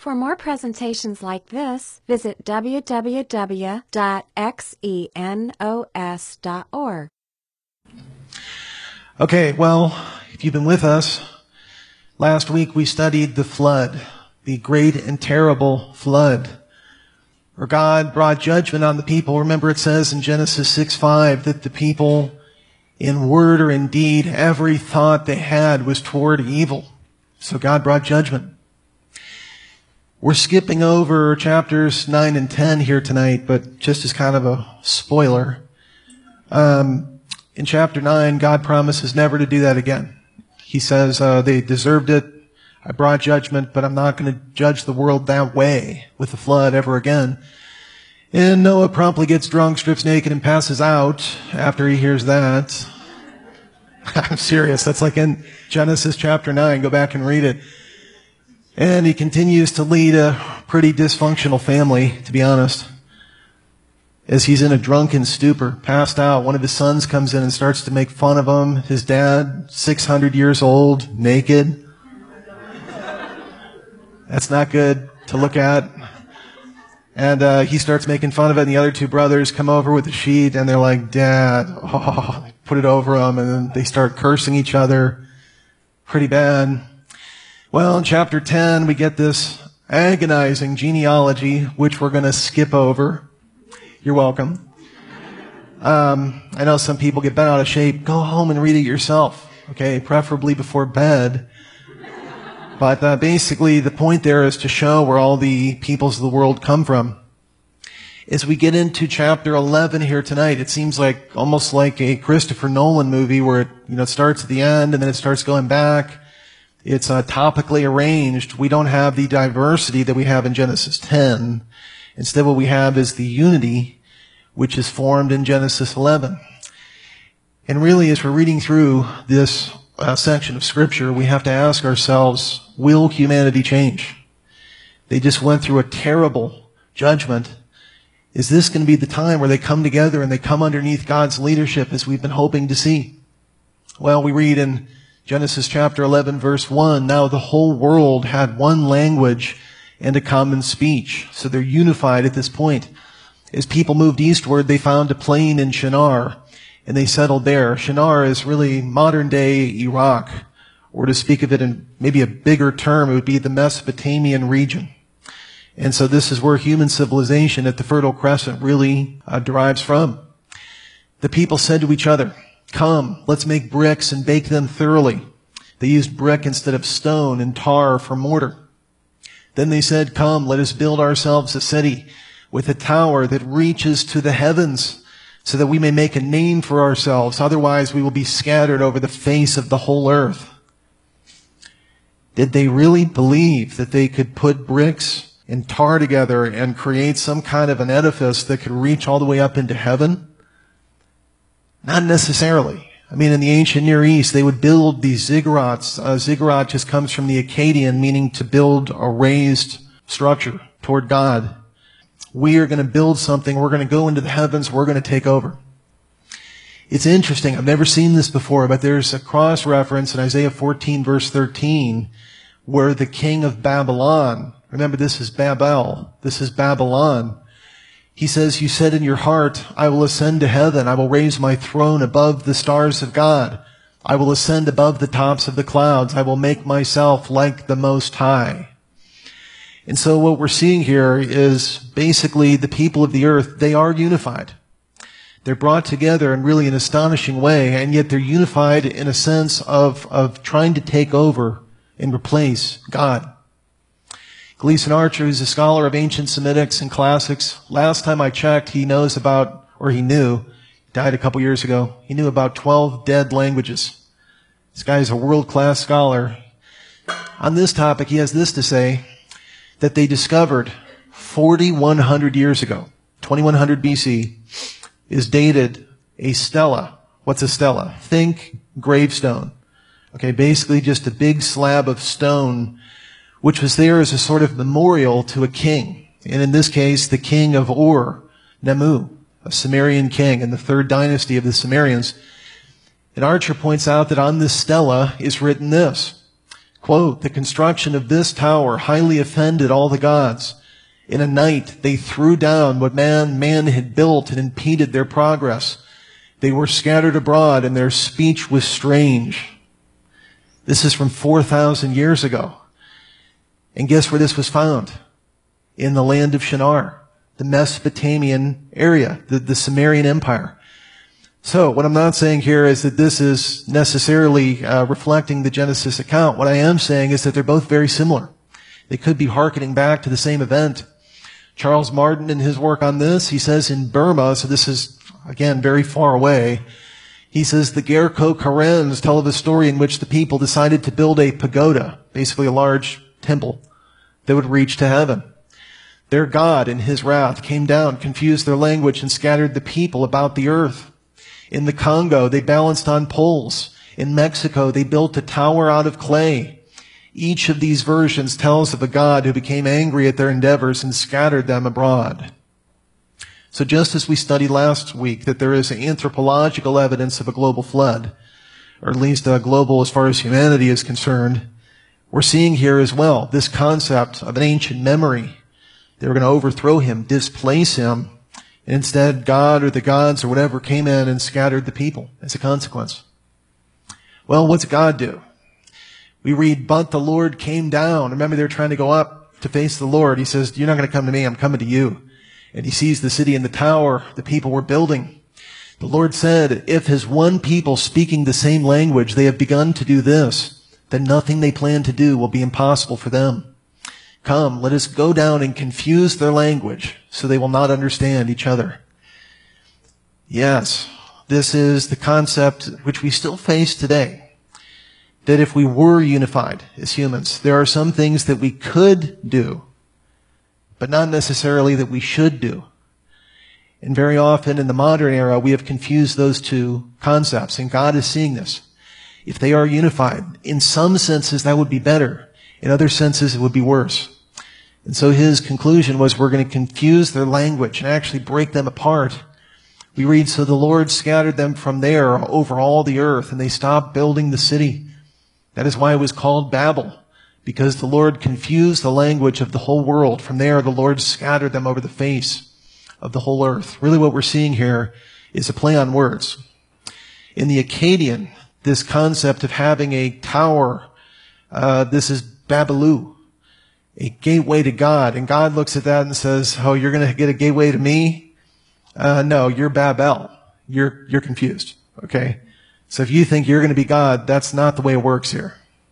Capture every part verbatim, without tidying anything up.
For more presentations like this, visit w w w dot xenos dot org. Okay, well, if you've been with us, last week we studied the flood, the great and terrible flood, where God brought judgment on the people. Remember, it says in Genesis six five that the people, in word or in deed, every thought they had was toward evil. So God brought judgment. We're skipping over chapters nine and ten here tonight, but just as kind of a spoiler, um, in chapter nine, God promises never to do that again. He says, uh, they deserved it. I brought judgment, but I'm not going to judge the world that way with the flood ever again. And Noah promptly gets drunk, strips naked, and passes out after he hears that. I'm serious. That's like in Genesis chapter nine. Go back and read it. And he continues to lead a pretty dysfunctional family, to be honest. As he's in a drunken stupor, passed out, one of his sons comes in and starts to make fun of him. His dad, six hundred years old, naked. That's not good to look at. And uh, he starts making fun of it, and the other two brothers come over with a sheet, and they're like, Dad, oh, they put it over him, and then they start cursing each other. Pretty bad. Well, in chapter ten, we get this agonizing genealogy, which we're going to skip over. You're welcome. Um, I know some people get bent out of shape. Go home and read it yourself, okay? Preferably before bed. But uh, basically, the point there is to show where all the peoples of the world come from. As we get into chapter eleven here tonight, it seems like almost like a Christopher Nolan movie where it, you know, it starts at the end and then it starts going back. It's uh, topically arranged. We don't have the diversity that we have in Genesis ten. Instead, what we have is the unity which is formed in Genesis eleven. And really, as we're reading through this uh, section of Scripture, we have to ask ourselves, will humanity change? They just went through a terrible judgment. Is this going to be the time where they come together and they come underneath God's leadership as we've been hoping to see? Well, we read in Genesis chapter eleven, verse one, now the whole world had one language and a common speech. So they're unified at this point. As people moved eastward, they found a plain in Shinar, and they settled there. Shinar is really modern-day Iraq, or to speak of it in maybe a bigger term, it would be the Mesopotamian region. And so this is where human civilization at the Fertile Crescent really uh, derives from. The people said to each other, come, let's make bricks and bake them thoroughly. They used brick instead of stone and tar for mortar. Then they said, come, let us build ourselves a city with a tower that reaches to the heavens so that we may make a name for ourselves. Otherwise, we will be scattered over the face of the whole earth. Did they really believe that they could put bricks and tar together and create some kind of an edifice that could reach all the way up into heaven? Not necessarily. I mean, in the ancient Near East, they would build these ziggurats. Uh, ziggurat just comes from the Akkadian, meaning to build a raised structure toward God. We are going to build something. We're going to go into the heavens. We're going to take over. It's interesting. I've never seen this before, but there's a cross-reference in Isaiah fourteen, verse thirteen, where the king of Babylon, remember this is Babel, this is Babylon, he says, you said in your heart, I will ascend to heaven. I will raise my throne above the stars of God. I will ascend above the tops of the clouds. I will make myself like the Most High. And so what we're seeing here is basically the people of the earth, they are unified. They're brought together in really an astonishing way, and yet they're unified in a sense of, of trying to take over and replace God. Gleason Archer, who's a scholar of ancient Semitics and classics, last time I checked, he knows about, or he knew, he died a couple years ago, he knew about twelve dead languages. This guy is a world-class scholar. On this topic, he has this to say, that they discovered forty-one hundred years ago, twenty-one hundred B C, is dated a stela. What's a stela? Think gravestone. Okay, basically just a big slab of stone which was there as a sort of memorial to a king. And in this case, the king of Ur, Nemu, a Sumerian king in the third dynasty of the Sumerians. And Archer points out that on this stela is written this, Quote, the construction of this tower highly offended all the gods. In a night, they threw down what man, man had built and impeded their progress. They were scattered abroad and their speech was strange. This is from four thousand years ago. And guess where this was found? In the land of Shinar, the Mesopotamian area, the, the Sumerian Empire. So what I'm not saying here is that this is necessarily uh, reflecting the Genesis account. What I am saying is that they're both very similar. They could be hearkening back to the same event. Charles Martin, in his work on this, he says in Burma, so this is, again, very far away, he says the Gerko Karens tell of a story in which the people decided to build a pagoda, basically a large temple, that would reach to heaven. Their God, in his wrath, came down, confused their language, and scattered the people about the earth. In the Congo, they balanced on poles. In Mexico, they built a tower out of clay. Each of these versions tells of a God who became angry at their endeavors and scattered them abroad. So just as we studied last week that there is anthropological evidence of a global flood, or at least a global as far as humanity is concerned, we're seeing here as well this concept of an ancient memory. They were going to overthrow him, displace him, and instead God or the gods or whatever came in and scattered the people as a consequence. Well, what's God do? We read, but the Lord came down. Remember, they're trying to go up to face the Lord. He says, you're not going to come to me, I'm coming to you. And he sees the city and the tower the people were building. The Lord said, if as one people speaking the same language they have begun to do this, then nothing they plan to do will be impossible for them. Come, let us go down and confuse their language so they will not understand each other. Yes, this is the concept which we still face today. That if we were unified as humans, there are some things that we could do, but not necessarily that we should do. And very often in the modern era, we have confused those two concepts, and God is seeing this. If they are unified, in some senses that would be better. In other senses, it would be worse. And so his conclusion was we're going to confuse their language and actually break them apart. We read, so the Lord scattered them from there over all the earth, and they stopped building the city. That is why it was called Babel, because the Lord confused the language of the whole world. From there, the Lord scattered them over the face of the whole earth. Really what we're seeing here is a play on words. In the Akkadian, this concept of having a tower, uh, this is Babalu, a gateway to God. And God looks at that and says, oh, you're going to get a gateway to me? Uh, no, you're Babel. You're, you're confused. Okay? So if you think you're going to be God, that's not the way it works here.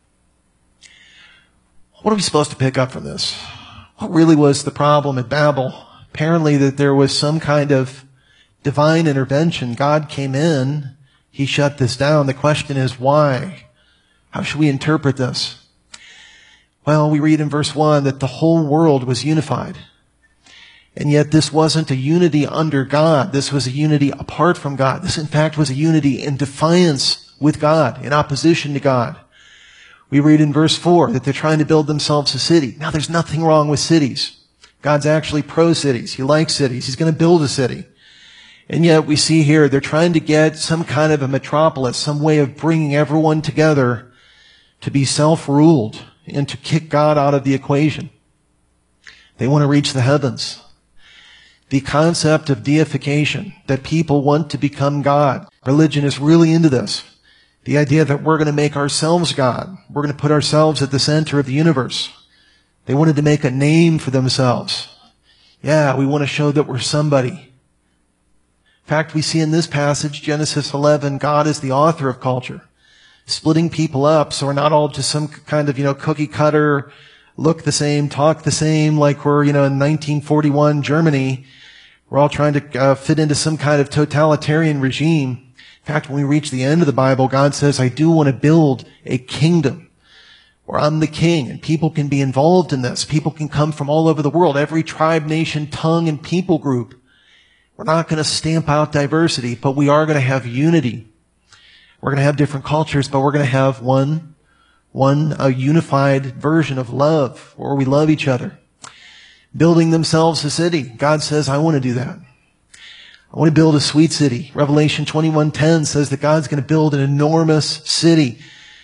What are we supposed to pick up from this? What really was the problem at Babel? Apparently that there was some kind of divine intervention. God came in. He shut this down. The question is why? How should we interpret this? Well, we read in verse one that the whole world was unified. And yet this wasn't a unity under God. This was a unity apart from God. This, in fact, was a unity in defiance with God, in opposition to God. We read in verse four that they're trying to build themselves a city. Now, there's nothing wrong with cities. God's actually pro-cities. He likes cities. He's going to build a city. And yet we see here they're trying to get some kind of a metropolis, some way of bringing everyone together to be self-ruled and to kick God out of the equation. They want to reach the heavens. The concept of deification, that people want to become God. Religion is really into this. The idea that we're going to make ourselves God. We're going to put ourselves at the center of the universe. They wanted to make a name for themselves. Yeah, we want to show that we're somebody. In fact, we see in this passage, Genesis eleven, God is the author of culture, splitting people up so we're not all just some kind of, you know, cookie cutter, look the same, talk the same, like we're, you know, in nineteen forty-one Germany. We're all trying to uh, fit into some kind of totalitarian regime. In fact, when we reach the end of the Bible, God says, I do want to build a kingdom where I'm the king, and people can be involved in this. People can come from all over the world, every tribe, nation, tongue, and people group. We're not going to stamp out diversity, but we are going to have unity. We're going to have different cultures, but we're going to have one, one, a unified version of love, where we love each other. Building themselves a city. God says, I want to do that. I want to build a sweet city. Revelation twenty-one ten says that God's going to build an enormous city.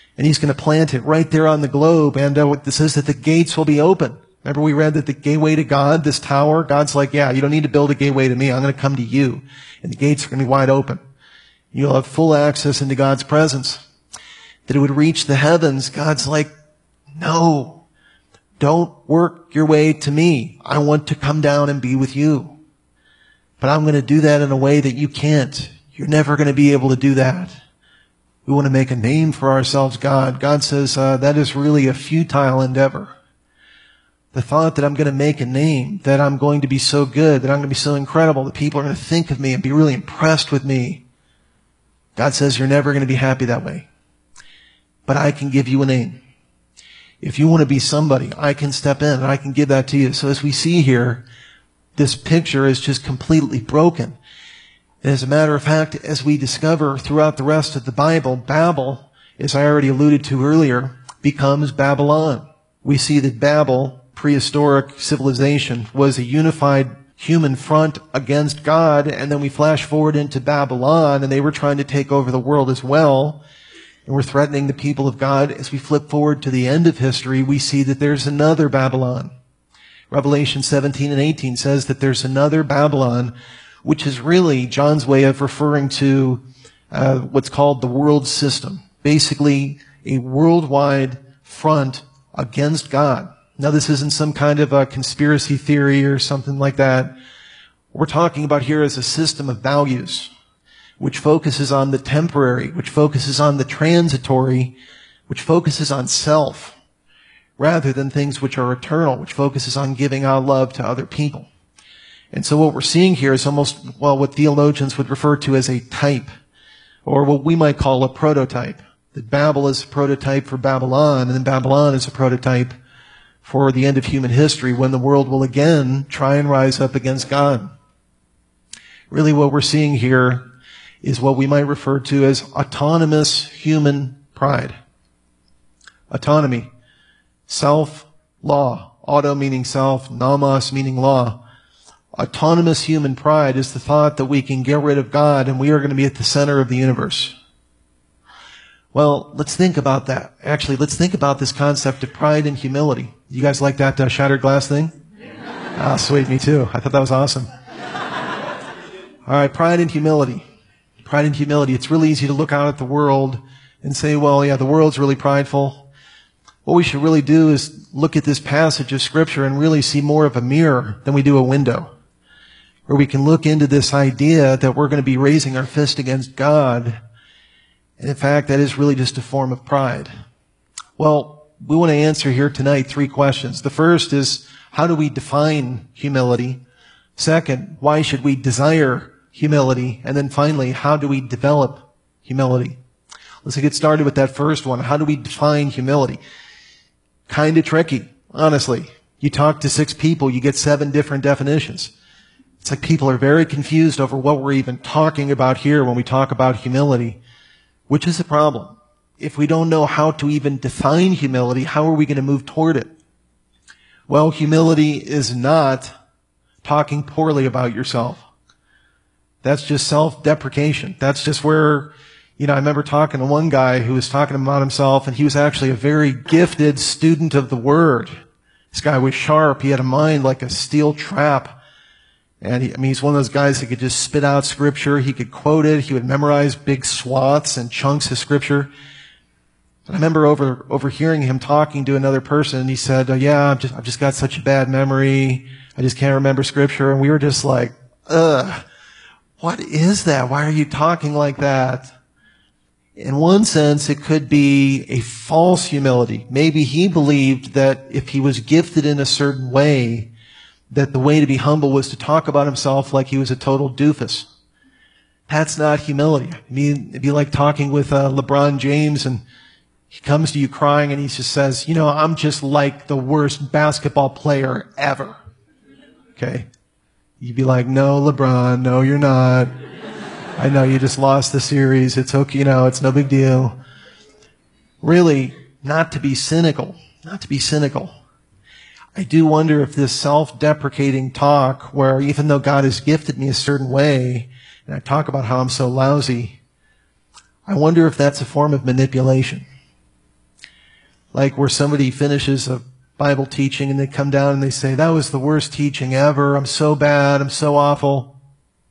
And he's going to plant it right there on the globe. And uh, it says that the gates will be open. Remember we read that the gateway to God, this tower, God's like, yeah, you don't need to build a gateway to me. I'm going to come to you. And the gates are going to be wide open. You'll have full access into God's presence. That it would reach the heavens. God's like, no, don't work your way to me. I want to come down and be with you. But I'm going to do that in a way that you can't. You're never going to be able to do that. We want to make a name for ourselves, God. God says uh, that is really a futile endeavor. The thought that I'm going to make a name, that I'm going to be so good, that I'm going to be so incredible, that people are going to think of me and be really impressed with me. God says you're never going to be happy that way. But I can give you a name. If you want to be somebody, I can step in and I can give that to you. So as we see here, this picture is just completely broken. And as a matter of fact, as we discover throughout the rest of the Bible, Babel, as I already alluded to earlier, becomes Babylon. We see that Babel, prehistoric civilization, was a unified human front against God, and then we flash forward into Babylon, and they were trying to take over the world as well, and were threatening the people of God. As we flip forward to the end of history, we see that there's another Babylon. Revelation seventeen and eighteen says that there's another Babylon, which is really John's way of referring to uh, what's called the world system. Basically, a worldwide front against God. Now, this isn't some kind of a conspiracy theory or something like that. What we're talking about here is a system of values, which focuses on the temporary, which focuses on the transitory, which focuses on self, rather than things which are eternal, which focuses on giving out love to other people. And so what we're seeing here is almost, well, what theologians would refer to as a type, or what we might call a prototype. That Babel is a prototype for Babylon, and then Babylon is a prototype for the end of human history, when the world will again try and rise up against God. Really what we're seeing here is what we might refer to as autonomous human pride. Autonomy. Self, law. Auto meaning self, nomos meaning law. Autonomous human pride is the thought that we can get rid of God and we are going to be at the center of the universe. Well, let's think about that. Actually, let's think about this concept of pride and humility. You guys like that uh, shattered glass thing? Ah, sweet, me too. I thought that was awesome. All right, pride and humility. Pride and humility. It's really easy to look out at the world and say, well, yeah, the world's really prideful. What we should really do is look at this passage of Scripture and really see more of a mirror than we do a window, where we can look into this idea that we're going to be raising our fist against God. And in fact, that is really just a form of pride. Well, we want to answer here tonight three questions. The first is, how do we define humility? Second, why should we desire humility? And then finally, how do we develop humility? Let's get started with that first one. How do we define humility? Kind of tricky, honestly. You talk to six people, you get seven different definitions. It's like people are very confused over what we're even talking about here when we talk about humility. Which is a problem. If we don't know how to even define humility, how are we going to move toward it? Well, humility is not talking poorly about yourself. That's just self-deprecation. That's just where, you know, I remember talking to one guy who was talking about himself, and he was actually a very gifted student of the Word. This guy was sharp. He had a mind like a steel trap. And he, I mean, he's one of those guys that could just spit out Scripture. He could quote it. He would memorize big swaths and chunks of Scripture. And I remember over overhearing him talking to another person, and he said, oh, yeah, I've just, I've just got such a bad memory. I just can't remember Scripture. And we were just like, ugh, what is that? Why are you talking like that? In one sense, it could be a false humility. Maybe he believed that if he was gifted in a certain way, that the way to be humble was to talk about himself like he was a total doofus. That's not humility. I mean, it'd be like talking with uh, LeBron James, and he comes to you crying and he just says, you know, I'm just like the worst basketball player ever. Okay? You'd be like, no, LeBron, no, you're not. I know you just lost the series. It's okay, you know, it's no big deal. Really, not to be cynical. Not to be cynical. I do wonder if this self-deprecating talk, where even though God has gifted me a certain way, and I talk about how I'm so lousy, I wonder if that's a form of manipulation. like where somebody finishes a Bible teaching and they come down and they say, that was the worst teaching ever. I'm so bad. I'm so awful.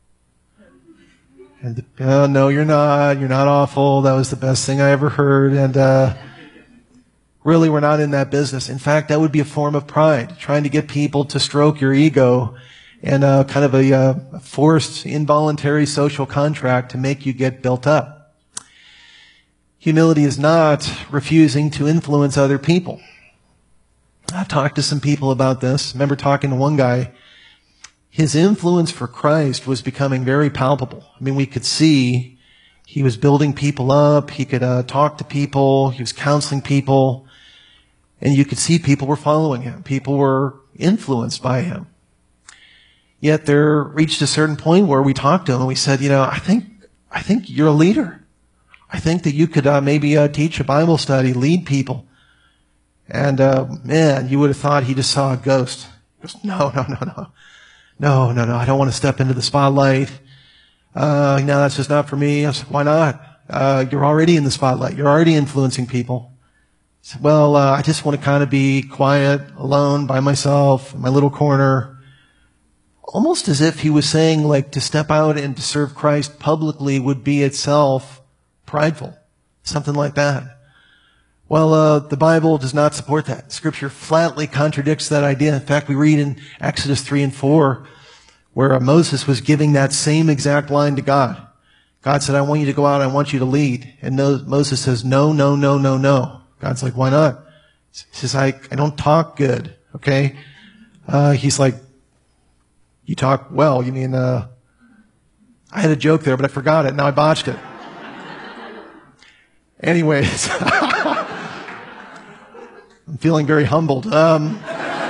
And, oh, no, you're not. You're not awful. That was the best thing I ever heard. And, uh, really, we're not in that business. In fact, that would be a form of pride, trying to get people to stroke your ego and, uh, kind of a, uh, forced, involuntary social contract to make you get built up. Humility is not refusing to influence other people. I've talked to some people about this. I remember talking to one guy. His influence for Christ was becoming very palpable. I mean, we could see he was building people up. He could uh, talk to people. He was counseling people. And you could see people were following him. People were influenced by him. Yet there reached a certain point where we talked to him and we said, you know, I think, I think you're a leader. I think that you could uh, maybe uh, teach a Bible study, lead people. And, uh, man, you would have thought he just saw a ghost. He goes, no, no, no, no. No, no, no, I don't want to step into the spotlight. Uh, no, that's just not for me. I said, why not? Uh, you're already in the spotlight. You're already influencing people. I said, well, uh, I just want to kind of be quiet, alone, by myself, in my little corner. Almost as if he was saying, like, to step out and to serve Christ publicly would be itself prideful. Something like that. Well, uh, the Bible does not support that. Scripture flatly contradicts that idea. In fact, we read in Exodus three and four where uh, Moses was giving that same exact line to God. God said, I want you to go out, I want you to lead. And no, Moses says, no, no, no, no, no. God's like, why not? He says, I, I don't talk good, okay? Uh, he's like, you talk well. You mean, uh, I had a joke there, but I forgot it. Now I botched it. Anyways. I'm feeling very humbled. Um,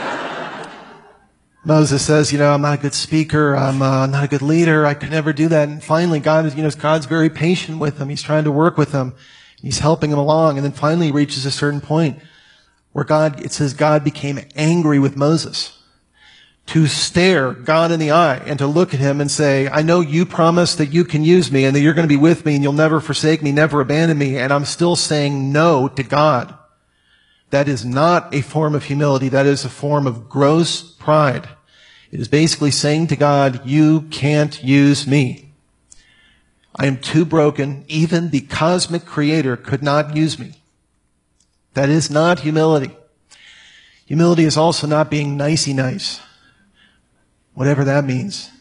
Moses says, you know, I'm not a good speaker. I'm uh, not a good leader. I could never do that. And finally, God is, you know, God's very patient with him. He's trying to work with him. He's helping him along. And then finally he reaches a certain point where God, it says God became angry with Moses. To stare God in the eye and to look at him and say, I know you promised that you can use me and that you're going to be with me and you'll never forsake me, never abandon me. And I'm still saying no to God. That is not a form of humility. That is a form of gross pride. It is basically saying to God, you can't use me. I am too broken. Even the cosmic creator could not use me. That is not humility. Humility is also not being nicey nice. Whatever that means.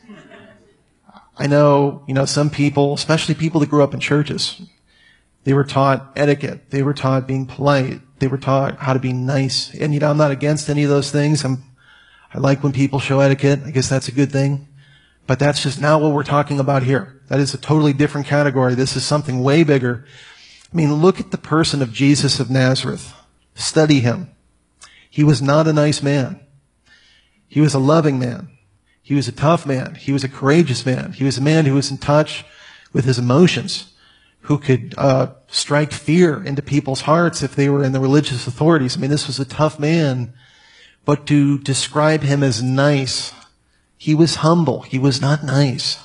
I know, you know, some people, especially people that grew up in churches, they were taught etiquette. They were taught being polite. They were taught how to be nice. And, you know, I'm not against any of those things. I'm, I like when people show etiquette. I guess that's a good thing. But that's just not what we're talking about here. That is a totally different category. This is something way bigger. I mean, look at the person of Jesus of Nazareth. Study him. He was not a nice man. He was a loving man. He was a tough man. He was a courageous man. He was a man who was in touch with his emotions, who could uh strike fear into people's hearts if they were in the religious authorities. I mean, this was a tough man. But to describe him as nice, he was humble. He was not nice.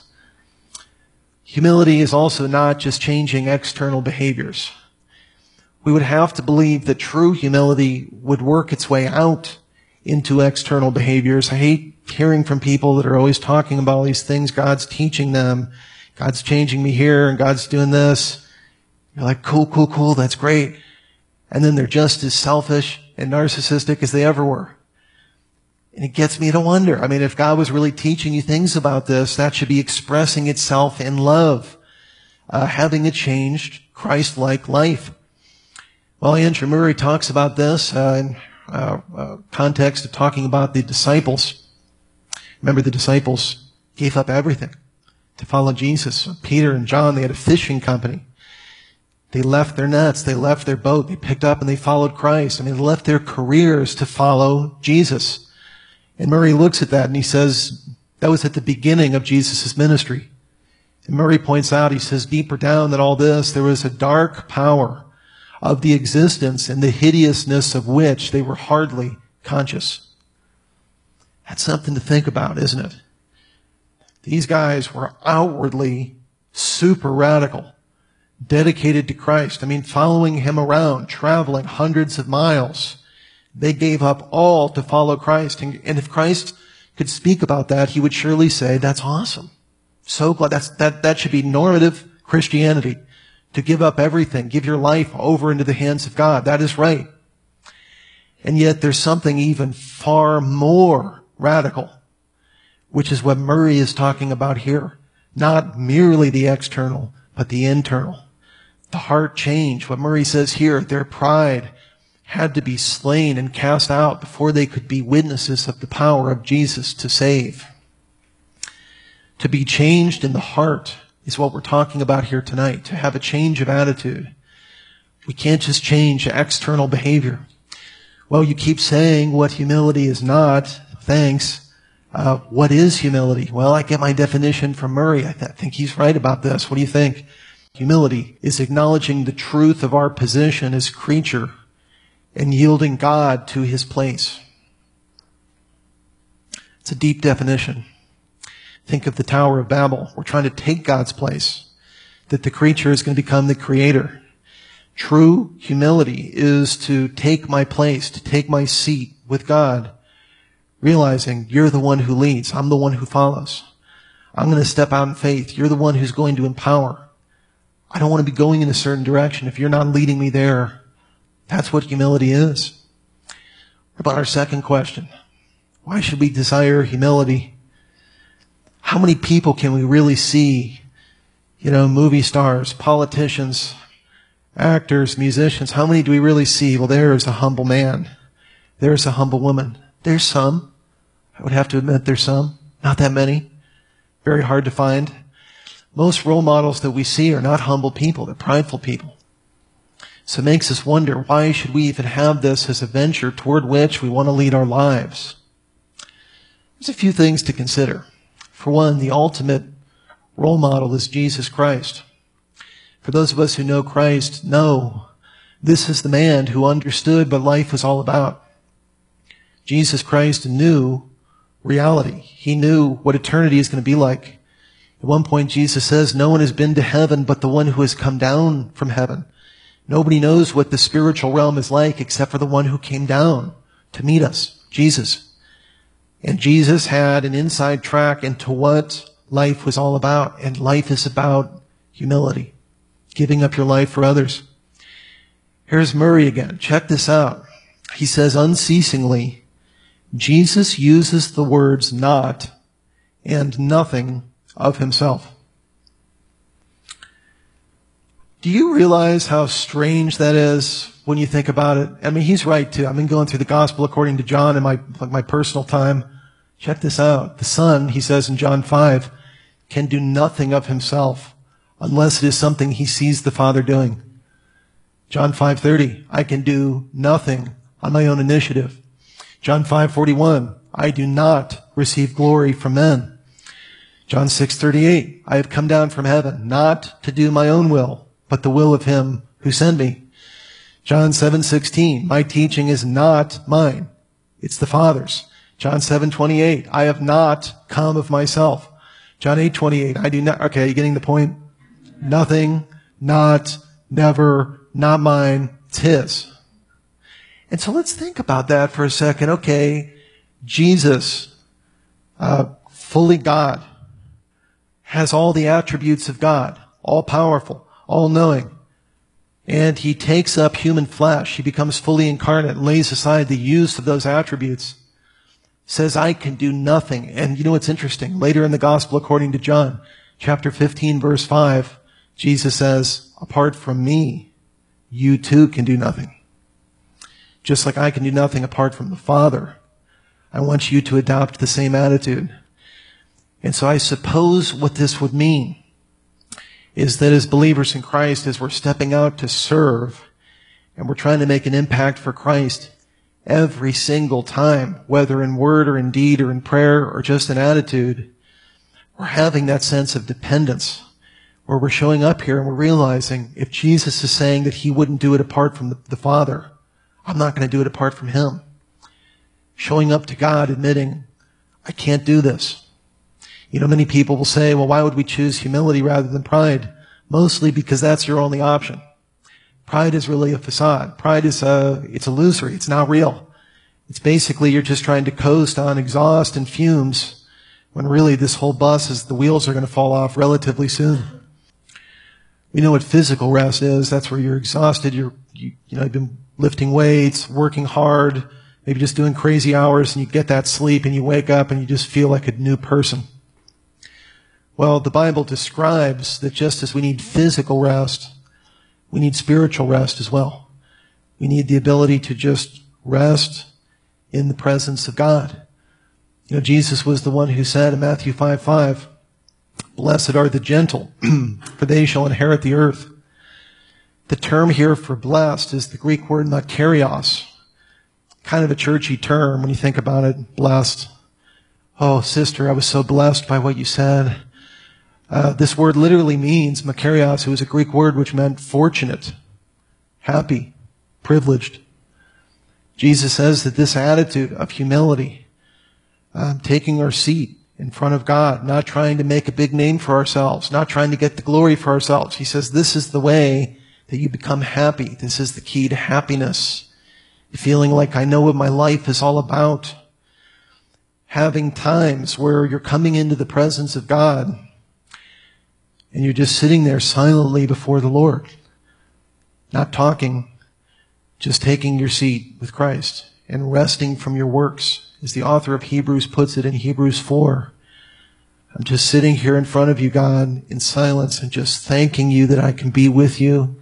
Humility is also not just changing external behaviors. We would have to believe that true humility would work its way out into external behaviors. I hate hearing from people that are always talking about all these things God's teaching them. God's changing me here and God's doing this. You're like, cool, cool, cool, that's great. And then they're just as selfish and narcissistic as they ever were. And it gets me to wonder. I mean, if God was really teaching you things about this, that should be expressing itself in love, uh, having a changed Christ-like life. Well, Andrew Murray talks about this uh, in uh, uh, context of talking about the disciples. Remember, the disciples gave up everything to follow Jesus. Peter and John, they had a fishing company. They left their nets. They left their boat. They picked up and they followed Christ. I mean, they left their careers to follow Jesus. And Murray looks at that and he says, that was at the beginning of Jesus' ministry. And Murray points out, he says, deeper down than all this, there was a dark power of the existence and the hideousness of which they were hardly conscious. That's something to think about, isn't it? These guys were outwardly super radical. dedicated to Christ. I mean, following him around, traveling hundreds of miles. They gave up all to follow Christ. And, and if Christ could speak about that, he would surely say, that's awesome. So glad. That's, that, that should be normative Christianity. To give up everything, give your life over into the hands of God. That is right. And yet there's something even far more radical, which is what Murray is talking about here. Not merely the external, but the internal. The heart change. What Murray says here, their pride had to be slain and cast out before they could be witnesses of the power of Jesus to save. To be changed in the heart is what we're talking about here tonight. To have a change of attitude. We can't just change external behavior. Well, you keep saying what humility is not. Thanks. Uh, what is humility? Well, I get my definition from Murray. I, th- I think he's right about this. What do you think? Humility is acknowledging the truth of our position as creature and yielding God to his place. It's a deep definition. Think of the Tower of Babel. We're trying to take God's place, that the creature is going to become the creator. True humility is to take my place, to take my seat with God, realizing you're the one who leads. I'm the one who follows. I'm going to step out in faith. You're the one who's going to empower. I don't want to be going in a certain direction if you're not leading me there. That's what humility is. What about our second question? Why should we desire humility? How many people can we really see? You know, movie stars, politicians, actors, musicians. How many do we really see? Well, there's a humble man. There's a humble woman. There's some. I would have to admit there's some. Not that many. Very hard to find. Most role models that we see are not humble people. They're prideful people. So it makes us wonder, why should we even have this as a venture toward which we want to lead our lives? There's a few things to consider. For one, the ultimate role model is Jesus Christ. For those of us who know Christ, know this is the man who understood what life was all about. Jesus Christ knew reality. He knew what eternity is going to be like. At one point, Jesus says, no one has been to heaven but the one who has come down from heaven. Nobody knows what the spiritual realm is like except for the one who came down to meet us, Jesus. And Jesus had an inside track into what life was all about. And life is about humility, giving up your life for others. Here's Murray again. Check this out. He says unceasingly, Jesus uses the words not and nothing of himself. Do you realize how strange that is when you think about it? I mean, he's right too. I've been going through the gospel according to John in my, like my personal time. Check this out. The Son, he says in John five, can do nothing of himself unless it is something he sees the Father doing. John five thirty, I can do nothing on my own initiative. John five forty-one, I do not receive glory from men. John six thirty-eight, I have come down from heaven not to do my own will, but the will of him who sent me. John seven sixteen, my teaching is not mine, it's the Father's. John seven twenty-eight, I have not come of myself. John eight twenty-eight, I do not, okay, are you getting the point? Nothing, not, never, not mine, it's his. And so let's think about that for a second. Okay, Jesus, uh, fully God, has all the attributes of God, all powerful, all knowing. And he takes up human flesh. He becomes fully incarnate and lays aside the use of those attributes. Says, I can do nothing. And you know what's interesting? Later in the gospel according to John, chapter fifteen, verse five, Jesus says, apart from me, you too can do nothing. Just like I can do nothing apart from the Father. I want you to adopt the same attitude. And so I suppose what this would mean is that as believers in Christ, as we're stepping out to serve, and we're trying to make an impact for Christ, every single time, whether in word or in deed or in prayer or just in attitude, we're having that sense of dependence where we're showing up here and we're realizing if Jesus is saying that he wouldn't do it apart from the, the Father, I'm not going to do it apart from him. Showing up to God, admitting, I can't do this. You know, many people will say, well, why would we choose humility rather than pride? mostly because that's your only option. Pride is really a facade. Pride is a, it's illusory. It's not real. It's basically you're just trying to coast on exhaust and fumes when really this whole bus is, the wheels are going to fall off relatively soon. We know what physical rest is. That's where you're exhausted. You're, you, you know, you've been lifting weights, working hard, maybe just doing crazy hours, and you get that sleep and you wake up and you just feel like a new person. Well, the Bible describes that just as we need physical rest, we need spiritual rest as well. We need the ability to just rest in the presence of God. You know, Jesus was the one who said in Matthew five five, "Blessed are the gentle, for they shall inherit the earth." The term here for blessed is the Greek word makarios. Kind of a churchy term when you think about it, blessed. Oh, sister, I was so blessed by what you said. Uh, this word literally means makarios. It was a Greek word which meant fortunate, happy, privileged. Jesus says that this attitude of humility, um, taking our seat in front of God, not trying to make a big name for ourselves, not trying to get the glory for ourselves. He says this is the way that you become happy. This is the key to happiness. Feeling like I know what my life is all about. Having times where you're coming into the presence of God and you're just sitting there silently before the Lord, not talking, just taking your seat with Christ and resting from your works. As the author of Hebrews puts it in Hebrews four, I'm just sitting here in front of you, God, in silence and just thanking you that I can be with you.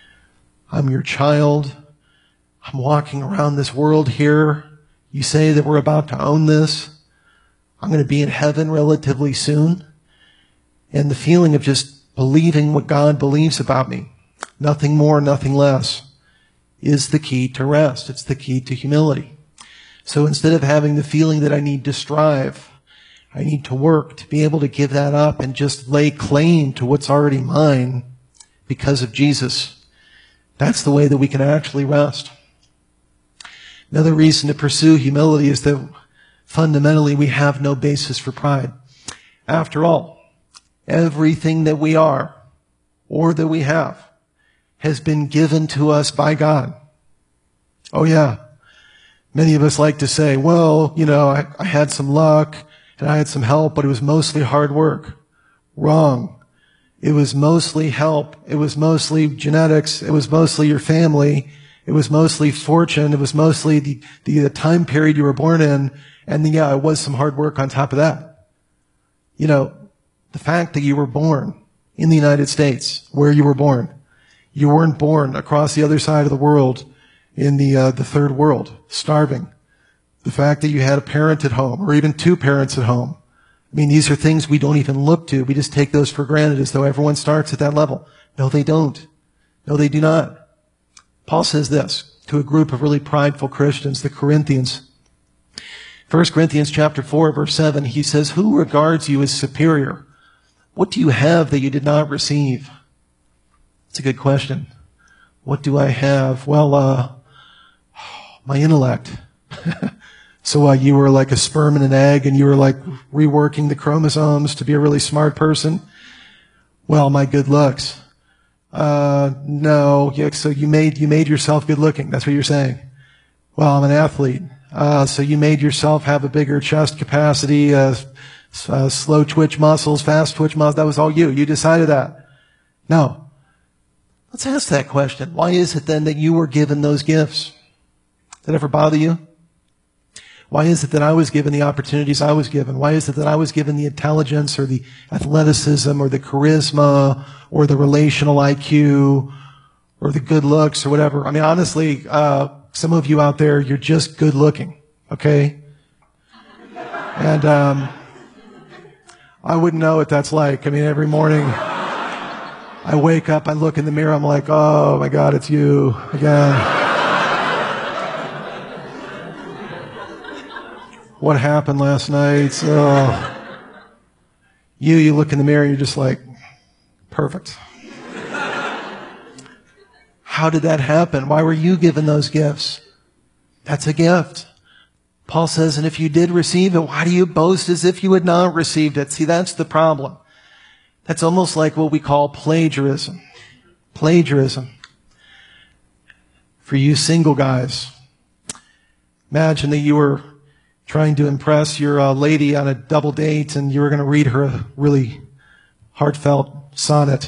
I'm your child. I'm walking around this world here. You say that we're about to own this. I'm going to be in heaven relatively soon. And the feeling of just believing what God believes about me, nothing more, nothing less, is the key to rest. It's the key to humility. So instead of having the feeling that I need to strive, I need to work to be able to give that up and just lay claim to what's already mine because of Jesus, that's the way that we can actually rest. Another reason to pursue humility is that fundamentally we have no basis for pride. After all, everything that we are or that we have has been given to us by God. Oh yeah. Many of us like to say, well, you know, I, I had some luck and I had some help, but it was mostly hard work. Wrong. It was mostly help. It was mostly genetics. It was mostly your family. It was mostly fortune. It was mostly the, the, the time period you were born in. And then, yeah, it was some hard work on top of that. You know, the fact that you were born in the United States, where you were born, you weren't born across the other side of the world in the, uh, the third world, starving. The fact that you had a parent at home, or even two parents at home. I mean, these are things we don't even look to. We just take those for granted as though everyone starts at that level. No, they don't. No, they do not. Paul says this to a group of really prideful Christians, the Corinthians. First Corinthians chapter four, verse seven, he says, "Who regards you as superior? What do you have that you did not receive?" It's a good question. What do I have? Well, uh, my intellect. So uh, you were like a sperm and an egg, and you were like reworking the chromosomes to be a really smart person. Well, my good looks. Uh, no, yeah, so you made, you made yourself good looking. That's what you're saying. Well, I'm an athlete. Uh, so you made yourself have a bigger chest capacity, uh, uh, slow twitch muscles, fast twitch muscles. That was all you. You decided that. No. Let's ask that question. Why is it then that you were given those gifts? Did that ever bother you? Why is it that I was given the opportunities I was given? Why is it that I was given the intelligence or the athleticism or the charisma or the relational I Q or the good looks or whatever? I mean, honestly, uh, some of you out there, you're just good looking, okay? And um, I wouldn't know what that's like. I mean, every morning I wake up, I look in the mirror, I'm like, oh my God, it's you again. What happened last night? Oh. You, you look in the mirror, you're just like, perfect. How did that happen? Why were you given those gifts? That's a gift. Paul says, and if you did receive it, why do you boast as if you had not received it? See, that's the problem. That's almost like what we call plagiarism. Plagiarism. For you single guys, imagine that you were trying to impress your uh, lady on a double date and you were going to read her a really heartfelt sonnet,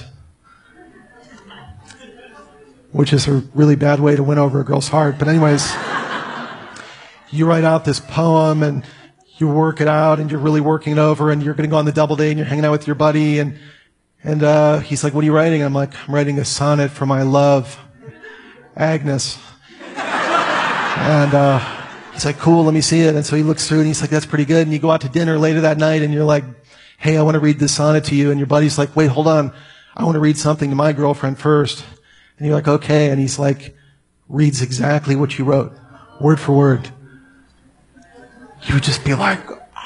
which is a really bad way to win over a girl's heart. But anyways, you write out this poem and you work it out and you're really working it over and you're going to go on the double date and you're hanging out with your buddy and and uh he's like, what are you writing? I'm like, I'm writing a sonnet for my love, Agnes. And uh he's like, cool, let me see it. And so he looks through and he's like, that's pretty good. And you go out to dinner later that night and you're like, hey, I want to read this sonnet to you. And your buddy's like, wait, hold on. I want to read something to my girlfriend first. And you're like, okay. And he's like, reads exactly what you wrote, word for word. You would just be like,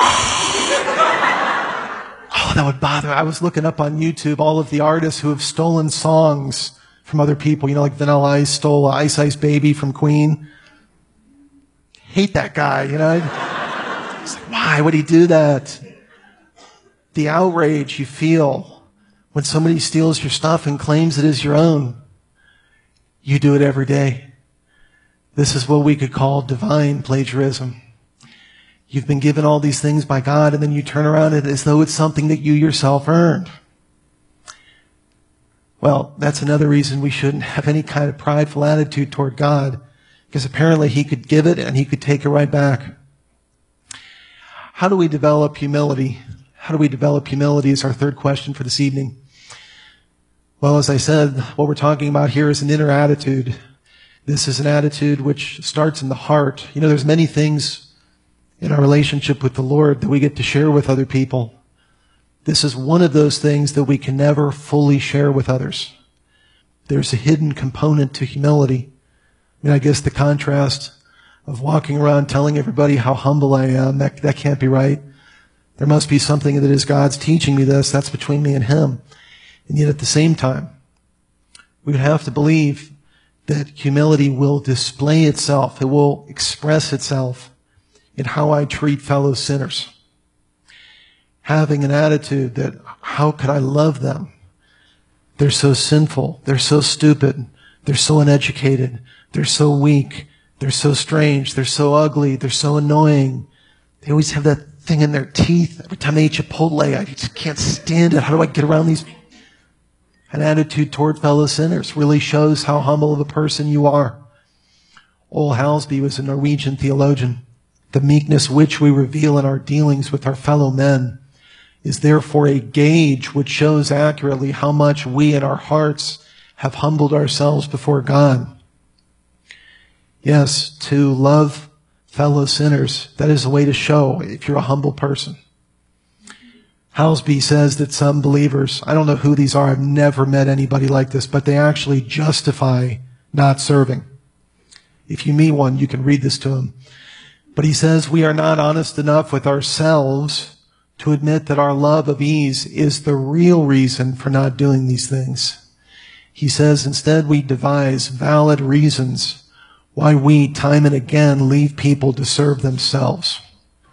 oh, that would bother. I was looking up on YouTube all of the artists who have stolen songs from other people. You know, like Vanilla Ice stole Ice Ice Baby from Queen. Hate that guy, you know. It's like, why would he do that? The outrage you feel when somebody steals your stuff and claims it is your own. You do it every day. This is what we could call divine plagiarism. You've been given all these things by God, and then you turn around and as though it's something that you yourself earned. Well, that's another reason we shouldn't have any kind of prideful attitude toward God, because apparently He could give it and He could take it right back. How do we develop humility? How do we develop humility is our third question for this evening. Well, as I said, what we're talking about here is an inner attitude. This is an attitude which starts in the heart. You know, there's many things in our relationship with the Lord that we get to share with other people. This is one of those things that we can never fully share with others. There's a hidden component to humility. I mean, I guess the contrast of walking around telling everybody how humble I am, that, that can't be right. There must be something that is God's teaching me this. That's between me and Him. And yet at the same time, we would have to believe that humility will display itself. It will express itself in how I treat fellow sinners. Having an attitude that, how could I love them? They're so sinful. They're so stupid. They're so uneducated. They're so weak. They're so strange. They're so ugly. They're so annoying. They always have that thing in their teeth. Every time they eat Chipotle, I just can't stand it. How do I get around these? An attitude toward fellow sinners really shows how humble of a person you are. Ole Halsby was a Norwegian theologian. The meekness which we reveal in our dealings with our fellow men is therefore a gauge which shows accurately how much we in our hearts have humbled ourselves before God. Yes, to love fellow sinners, that is a way to show if you're a humble person. Halsby says that some believers, I don't know who these are, I've never met anybody like this, but they actually justify not serving. If you meet one, you can read this to him. But he says we are not honest enough with ourselves to admit that our love of ease is the real reason for not doing these things. He says instead we devise valid reasons why we time and again leave people to serve themselves.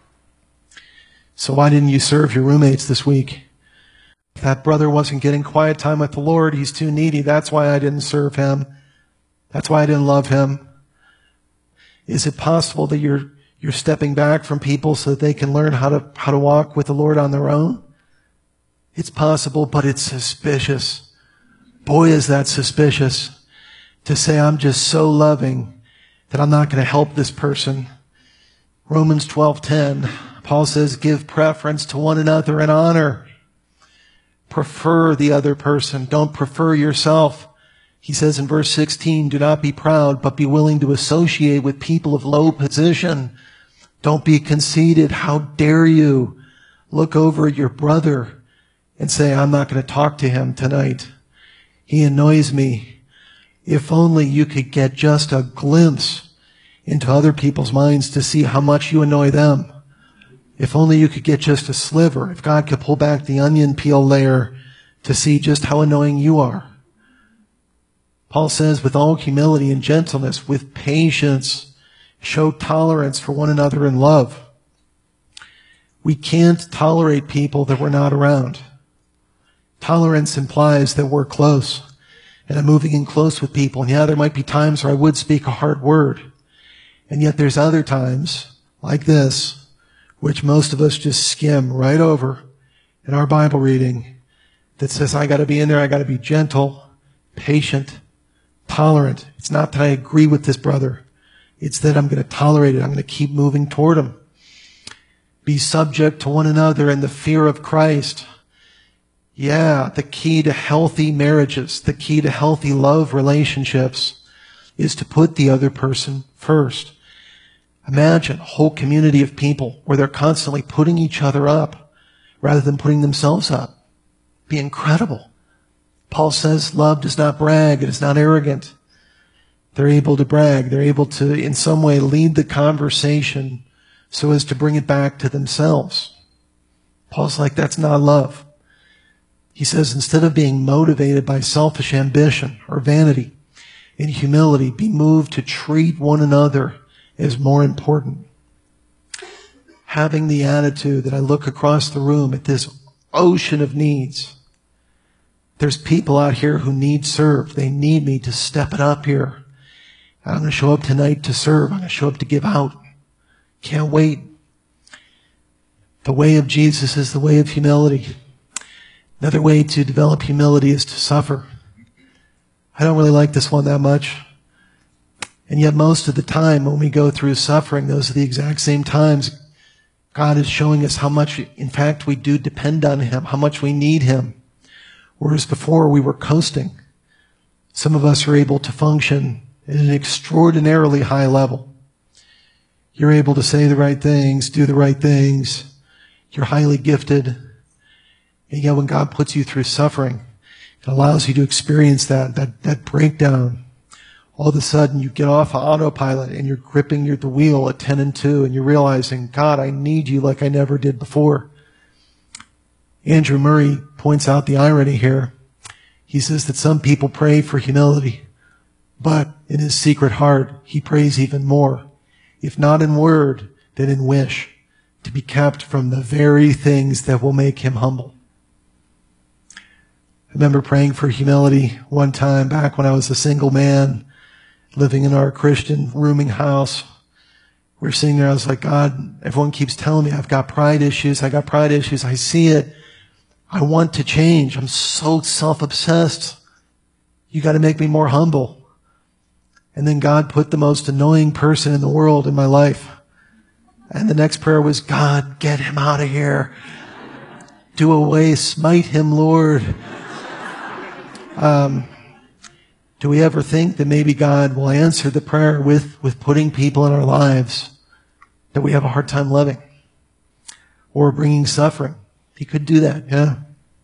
So why didn't you serve your roommates this week? If that brother wasn't getting quiet time with the Lord, he's too needy. That's why I didn't serve him. That's why I didn't love him. Is it possible that you're you're stepping back from people so that they can learn how to how to walk with the Lord on their own? It's possible, but it's suspicious. Boy, is that suspicious. To say I'm just so loving that I'm not going to help this person. Romans twelve ten, Paul says, give preference to one another in honor. Prefer the other person. Don't prefer yourself. He says in verse sixteen, do not be proud, but be willing to associate with people of low position. Don't be conceited. How dare you look over at your brother and say, I'm not going to talk to him tonight. He annoys me. If only you could get just a glimpse into other people's minds to see how much you annoy them. If only you could get just a sliver. If God could pull back the onion peel layer to see just how annoying you are. Paul says, with all humility and gentleness, with patience, show tolerance for one another in love. We can't tolerate people that we're not around. Tolerance implies that we're close, and I'm moving in close with people. And yeah, there might be times where I would speak a hard word. And yet there's other times, like this, which most of us just skim right over in our Bible reading, that says, I gotta be in there, I gotta be gentle, patient, tolerant. It's not that I agree with this brother. It's that I'm gonna tolerate it. I'm gonna keep moving toward him. Be subject to one another in the fear of Christ. Yeah, the key to healthy marriages, the key to healthy love relationships is to put the other person first. Imagine a whole community of people where they're constantly putting each other up rather than putting themselves up. It'd be incredible. Paul says love does not brag, it is not arrogant. They're able to brag. They're able to, in some way, lead the conversation so as to bring it back to themselves. Paul's like, that's not love. He says, instead of being motivated by selfish ambition or vanity, in humility, be moved to treat one another as more important. Having the attitude that I look across the room at this ocean of needs. There's people out here who need served. They need me to step it up here. I'm going to show up tonight to serve. I'm going to show up to give out. Can't wait. The way of Jesus is the way of humility. Another way to develop humility is to suffer. I don't really like this one that much. And yet most of the time when we go through suffering, those are the exact same times God is showing us how much, in fact, we do depend on Him, how much we need Him. Whereas before we were coasting. Some of us are able to function at an extraordinarily high level. You're able to say the right things, do the right things. You're highly gifted. And yet when God puts you through suffering, it allows you to experience that, that, that breakdown. All of a sudden you get off of autopilot and you're gripping your, the wheel at ten and two and you're realizing, God, I need you like I never did before. Andrew Murray points out the irony here. He says that some people pray for humility, but in his secret heart, he prays even more, if not in word, then in wish, to be kept from the very things that will make him humble. I remember praying for humility one time back when I was a single man living in our Christian rooming house. We were sitting there, I was like, God, everyone keeps telling me I've got pride issues, I got pride issues, I see it. I want to change. I'm so self-obsessed. You got to make me more humble. And then God put the most annoying person in the world in my life. And the next prayer was, God, get him out of here. Do away, smite him, Lord. Um, do we ever think that maybe God will answer the prayer with, with putting people in our lives that we have a hard time loving or bringing suffering? He could do that, yeah.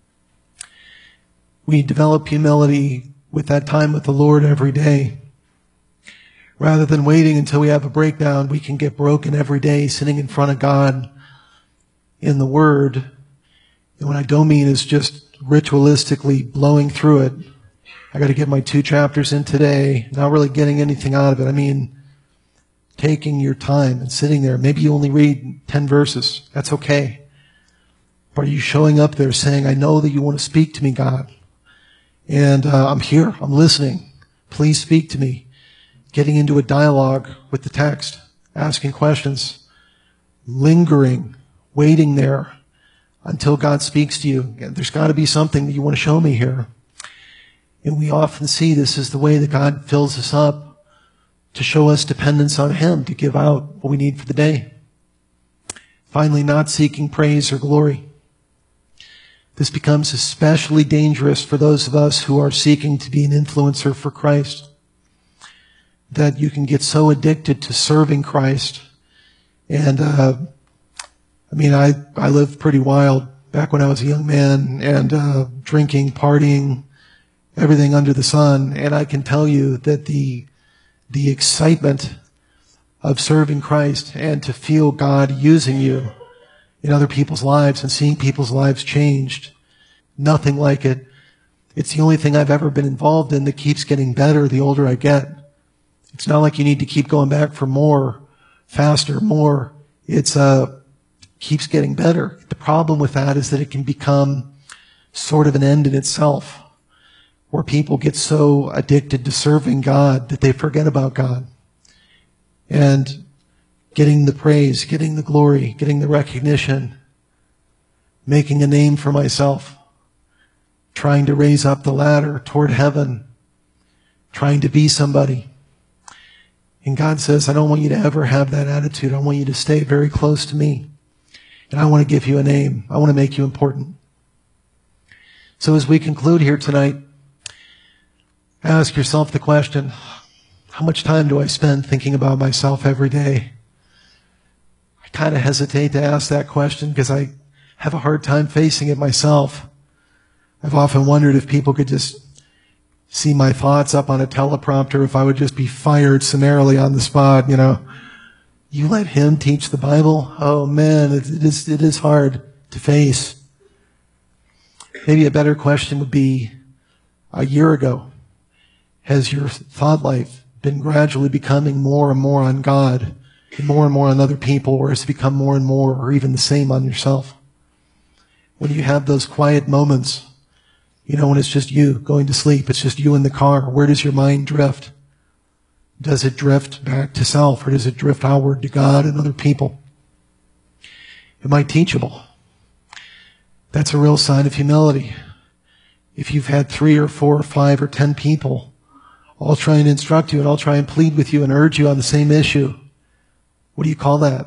We develop humility with that time with the Lord every day. Rather than waiting until we have a breakdown, we can get broken every day sitting in front of God in the Word. And what I don't mean is just ritualistically blowing through it. I got to get my two chapters in today, not really getting anything out of it. I mean, taking your time and sitting there. Maybe you only read ten verses. That's okay. But are you showing up there saying, I know that you want to speak to me, God. And uh, I'm here. I'm listening. Please speak to me. Getting into a dialogue with the text. Asking questions. Lingering. Waiting there until God speaks to you. There's got to be something that you want to show me here. And we often see this as the way that God fills us up to show us dependence on Him, to give out what we need for the day. Finally, not seeking praise or glory. This becomes especially dangerous for those of us who are seeking to be an influencer for Christ. That you can get so addicted to serving Christ. And, uh, I mean, I, I lived pretty wild back when I was a young man and, uh, drinking, partying, everything under the sun. And I can tell you that the, the excitement of serving Christ and to feel God using you in other people's lives and seeing people's lives changed. Nothing like it. It's the only thing I've ever been involved in that keeps getting better the older I get. It's not like you need to keep going back for more, faster, more. It's, uh, keeps getting better. The problem with that is that it can become sort of an end in itself, where people get so addicted to serving God that they forget about God. And getting the praise, getting the glory, getting the recognition, making a name for myself, trying to raise up the ladder toward heaven, trying to be somebody. And God says, I don't want you to ever have that attitude. I want you to stay very close to me. And I want to give you a name. I want to make you important. So as we conclude here tonight, ask yourself the question, how much time do I spend thinking about myself every day? I kind of hesitate to ask that question because I have a hard time facing it myself. I've often wondered if people could just see my thoughts up on a teleprompter, if I would just be fired summarily on the spot, you know. You let him teach the Bible? Oh man, it, it is, it is hard to face. Maybe a better question would be, a year ago, has your thought life been gradually becoming more and more on God, and more and more on other people, or has it become more and more, or even the same on yourself? When you have those quiet moments, you know, when it's just you going to sleep, it's just you in the car, where does your mind drift? Does it drift back to self, or does it drift outward to God and other people? Am I teachable? That's a real sign of humility. If you've had three or four or five or ten people all try and instruct you and all try and plead with you and urge you on the same issue, what do you call that?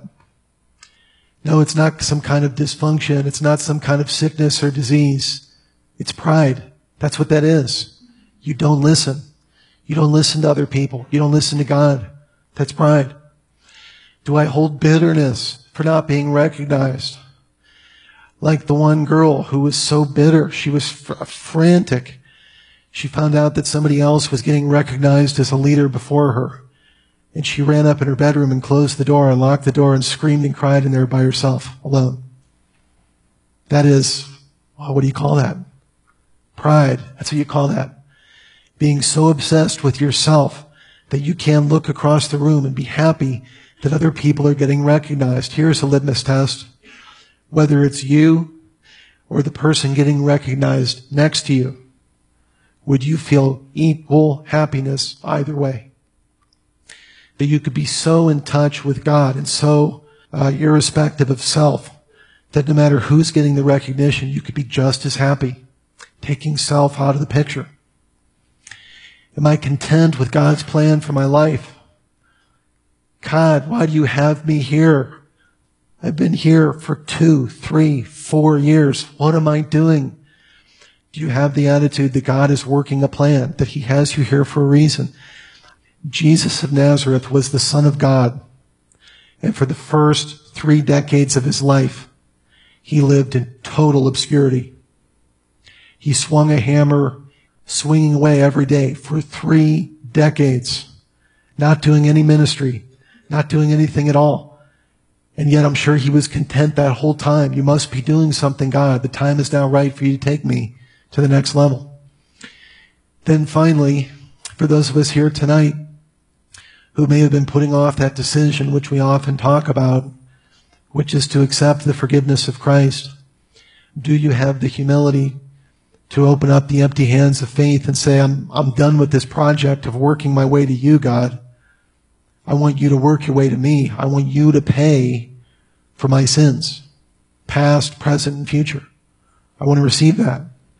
No, it's not some kind of dysfunction. It's not some kind of sickness or disease. It's pride. That's what that is. You don't listen. You don't listen to other people. You don't listen to God. That's pride. Do I hold bitterness for not being recognized? Like the one girl who was so bitter, she was fr- frantic. She found out that somebody else was getting recognized as a leader before her. And she ran up in her bedroom and closed the door and locked the door and screamed and cried in there by herself, alone. That is, well, what do you call that? Pride. That's what you call that. Being so obsessed with yourself that you can't look across the room and be happy that other people are getting recognized. Here's a litmus test. Whether it's you or the person getting recognized next to you, would you feel equal happiness either way? That you could be so in touch with God and so uh, irrespective of self that no matter who's getting the recognition, you could be just as happy, taking self out of the picture. Am I content with God's plan for my life? God, why do you have me here? I've been here for two, three, four years. What am I doing? Do you have the attitude that God is working a plan, that He has you here for a reason? Jesus of Nazareth was the Son of God. And for the first three decades of His life, He lived in total obscurity. He swung a hammer, swinging away every day for three decades, not doing any ministry, not doing anything at all. And yet I'm sure He was content that whole time. You must be doing something, God. The time is now right for you to take me to the next level. Then finally, for those of us here tonight who may have been putting off that decision which we often talk about, which is to accept the forgiveness of Christ, do you have the humility to open up the empty hands of faith and say, I'm, I'm done with this project of working my way to you, God. I want you to work your way to me. I want you to pay for my sins, past, present, and future. I want to receive that.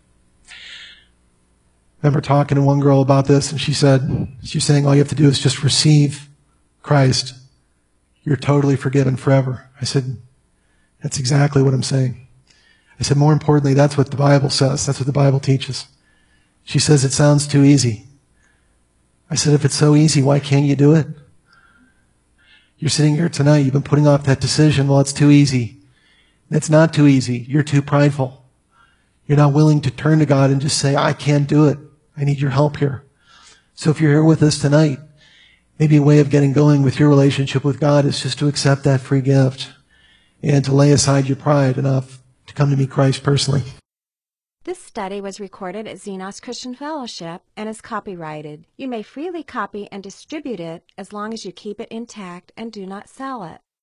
I remember talking to one girl about this, and she said, she's saying all you have to do is just receive Christ. You're totally forgiven forever. I said, that's exactly what I'm saying. I said, more importantly, that's what the Bible says. That's what the Bible teaches. She says, it sounds too easy. I said, if it's so easy, why can't you do it? You're sitting here tonight, you've been putting off that decision. Well, it's too easy. It's not too easy. You're too prideful. You're not willing to turn to God and just say, I can't do it. I need your help here. So if you're here with us tonight, maybe a way of getting going with your relationship with God is just to accept that free gift and to lay aside your pride enough to come to meet Christ personally. This study was recorded at Xenos Christian Fellowship and is copyrighted. You may freely copy and distribute it as long as you keep it intact and do not sell it.